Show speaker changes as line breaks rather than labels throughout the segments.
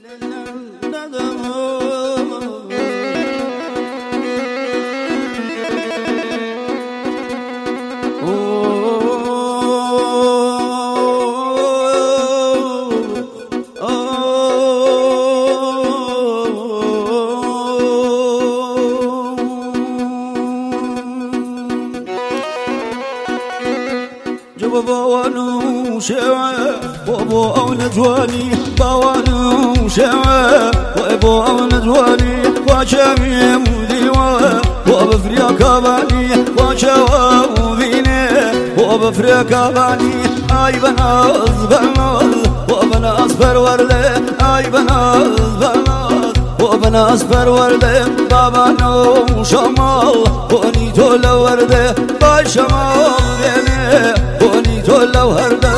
وابو نجواني باوانو شوا وابو نجواني وشامي مديوا وبفريقا باني وشوا وفيني وبفريقا باني اي بناز بناز وبناز برورده اي بناز بناز وبناز برورده بابانو شمال وني تولو ورده باي شمال بيني وني تولو ورده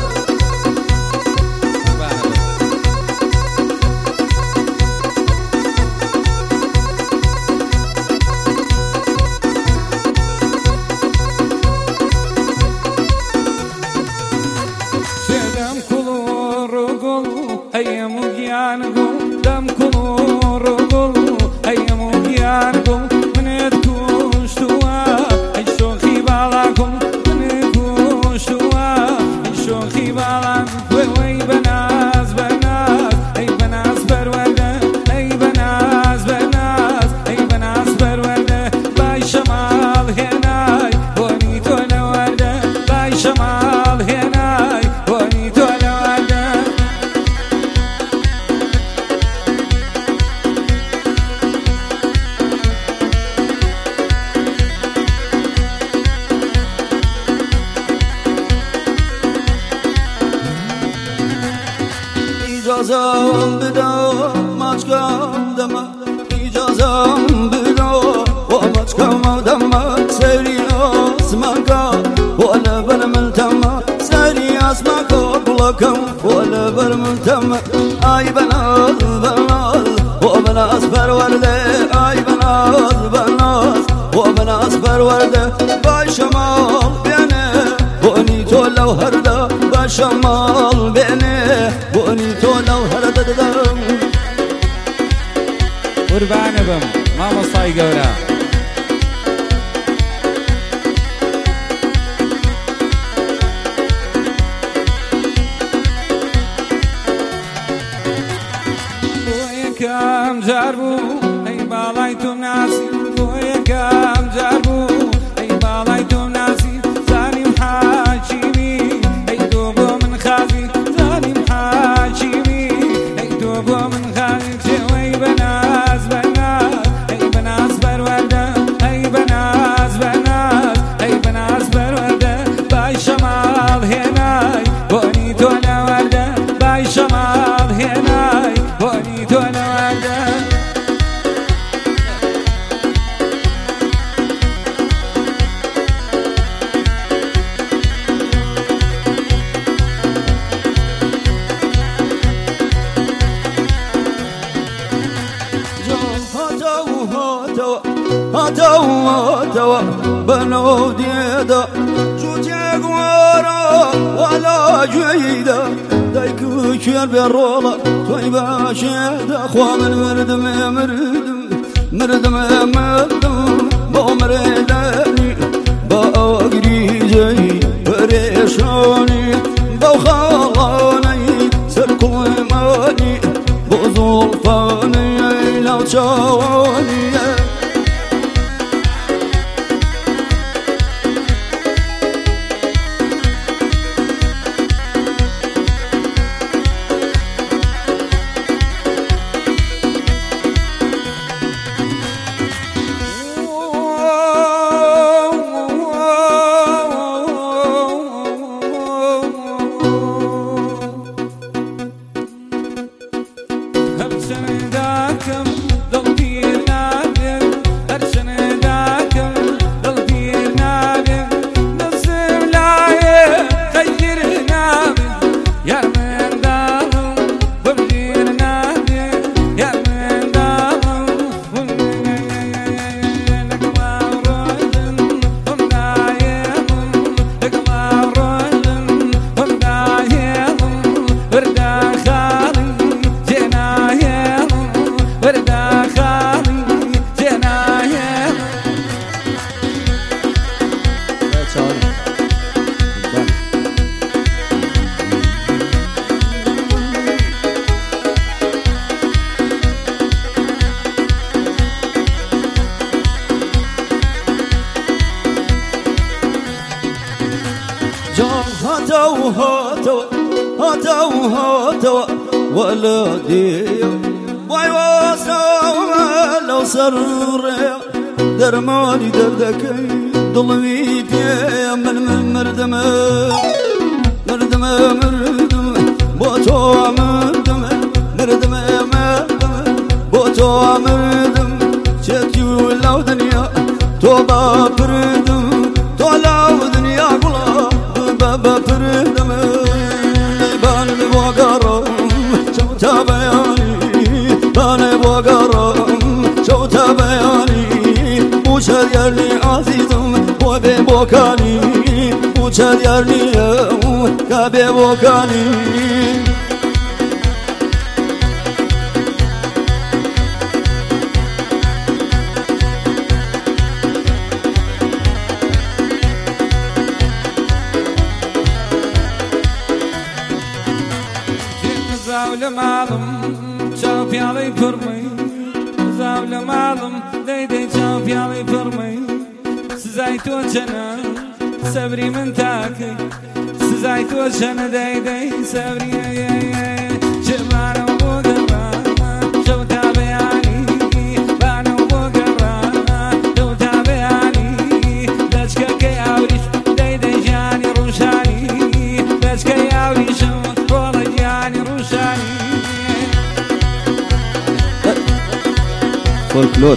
İcazam bida maçkam dama İcazam bida o maçkam dama Sevri asmaka ولا برملتما سري اسمك بلكم ولا برملتما اي بناز بناز وبناز برورده اي بناز بناز وبناز برورده باشمال بينه بوني تولو هرده باشمال بينه بوني تولو هرده
قربان بم ماما صاي قورا كم جربو اي بالايتو ناسي بويا كم جربو اي بالايتو ناسي زاني محاجيني اي دوبو من خازي زاني محاجيني اي دوبو من خازي جوي بناز بناز اي بناز برورده اي بناز بناز اي بناز برورده باي شمال هناي بوني تولا ورده باي شمال هناي بوني تولا
هاتوا بنو ديدا جوتيك ورا ولا جيدا دايكو كير بالرولا توي باشيدا اخوا من مردم مردم بو مرداني باقري جاي بريشاني بو خالاني سركو ماني بو زلفاني لو تشاواني
وردا خالي جينا
هاتوا ولدي واي واسا لو سرر درماني دردكي ضلميتي من مردمه بوتو مردم شتي ولو دنيا توبا بردم طلعو دنيا قلا بابا بردم بان بوقرم شوتا بياني بان بوقرم شوتا بياني بوشر يرني عزيزم وبي بوكاني بوشر يرني كابي بوكاني
زاول معلم شاف يالي فرمي زاول معلم ديدي شاف يالي فرمي سزايتو جنا صبري من تاكي سزايتو جنا ديدي صبري شبانا وقرا شو تابعني بانا وقرا شو تابعني دشكا كي عوريش ديدي جاني روشاني دشكا عوريش
فولكلور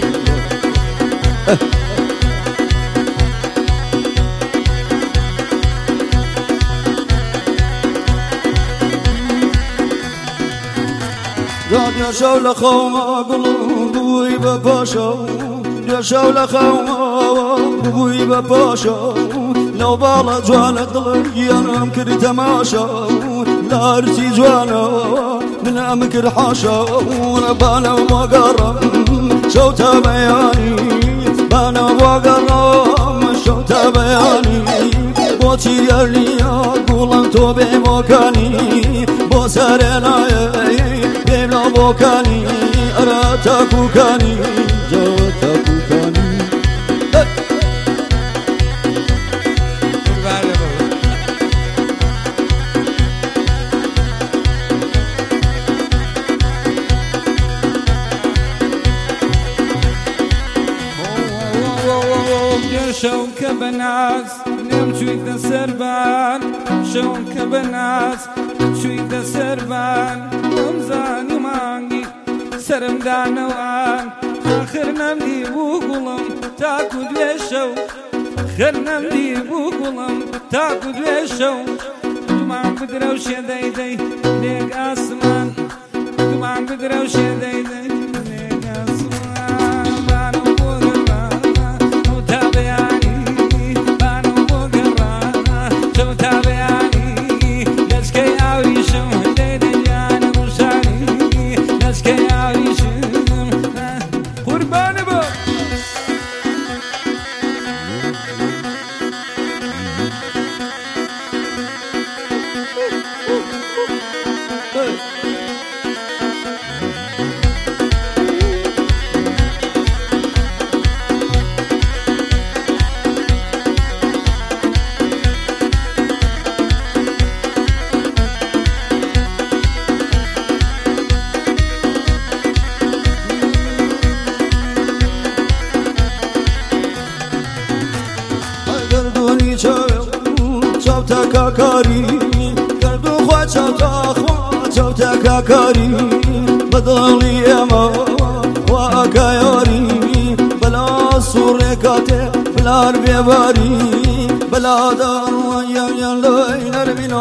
يا شولة خوما قلوبي بباشا يا شولة خوما قلوبي بباشا لو بالا جوانا ضلي انا مكر تماشا لا ارسي جوانا من امكر حاشا وانا بانا وقرم شوتا بياني بانا وقرم شوتا بياني بوتي يرني اقول انتو بمكاني بوسرنا بلا بوكاني اراتاكو كاني جوتاكو كاني
شوك بناس نم شوي السربان شوك بناس شوي السربان نمزاني مانجي سرم دانوان آخرنا مدي بوقلم تاكد ويشو آخرنا مدي بوقلم تاكد ويشو دمان بدروش يا ديدي ليك آسمان دمان بدروش يا ديدي ليك آسمان بانو
كاكاري كردو خواجه خواجه كاكاري بدلي يما وكاياري بلا سوركاتي بلا بيباري بلا دار ويا نرمين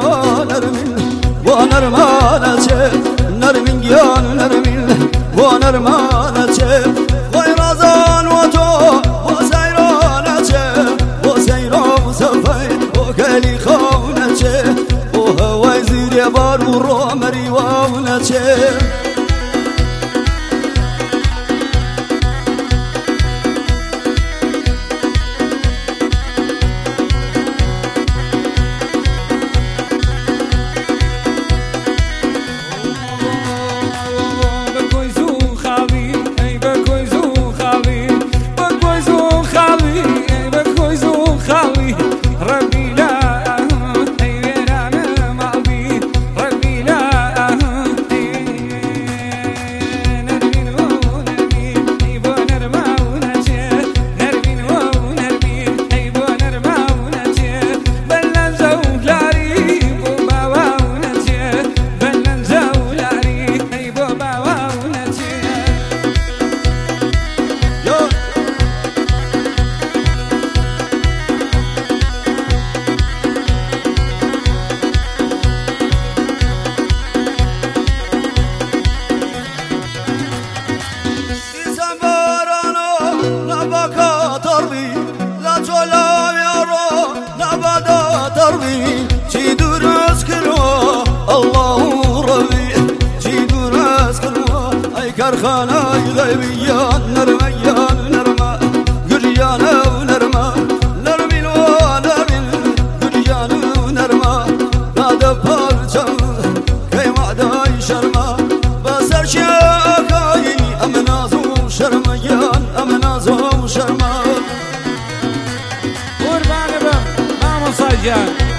ونرمانة نرمين جيان نرمين ونرمانة ويرازان وتو وسيرانة وسيران سفين وكالي خونة وهو يزيد يبار ورومري وونة كرخانة غيبيان نرميان نرمى قريانا ونرمى نرمي ونرمي قريانا ونرمى هذا بارجم كي معداي شرمى بسر شاكاي أمنازو شرميان أمنازو شرمى
قربان بم مامو سجان